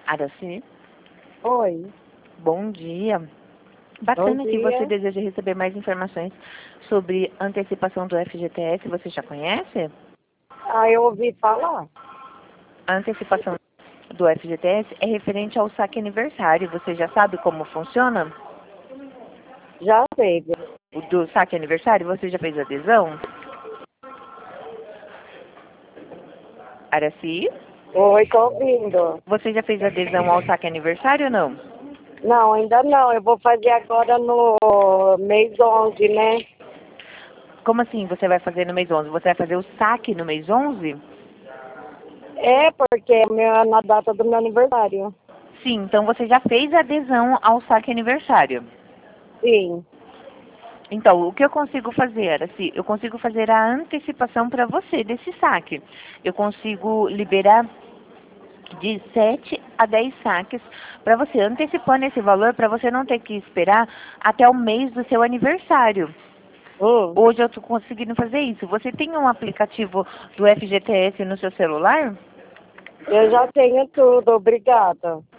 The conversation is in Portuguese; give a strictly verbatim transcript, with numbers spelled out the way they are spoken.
Araci, Oi. bom dia. Bacana Bom que você dia. deseja receber mais informações sobre antecipação do F G T S. Você já conhece? Ah, eu ouvi falar. A antecipação do F G T S é referente ao saque aniversário. Você já sabe como funciona? Já sei. O do saque aniversário, você já fez adesão? Araci, Oi, tô ouvindo. você já fez adesão ao saque aniversário ou não? Não, ainda não. Eu vou fazer agora no mês onze, né? Como assim você vai fazer no mês onze? Você vai fazer o saque no mês onze? É, porque é meu- na data do meu aniversário. Sim, então você já fez adesão ao saque aniversário. Sim. Então, o que eu consigo fazer, assim, eu consigo fazer a antecipação para você desse saque. Eu consigo liberar de sete a dez saques para você, antecipando esse valor para você não ter que esperar até o mês do seu aniversário. Hum, Hoje eu estou conseguindo fazer isso. Você tem um aplicativo do F G T S no seu celular? eu já tenho tudo. Obrigada.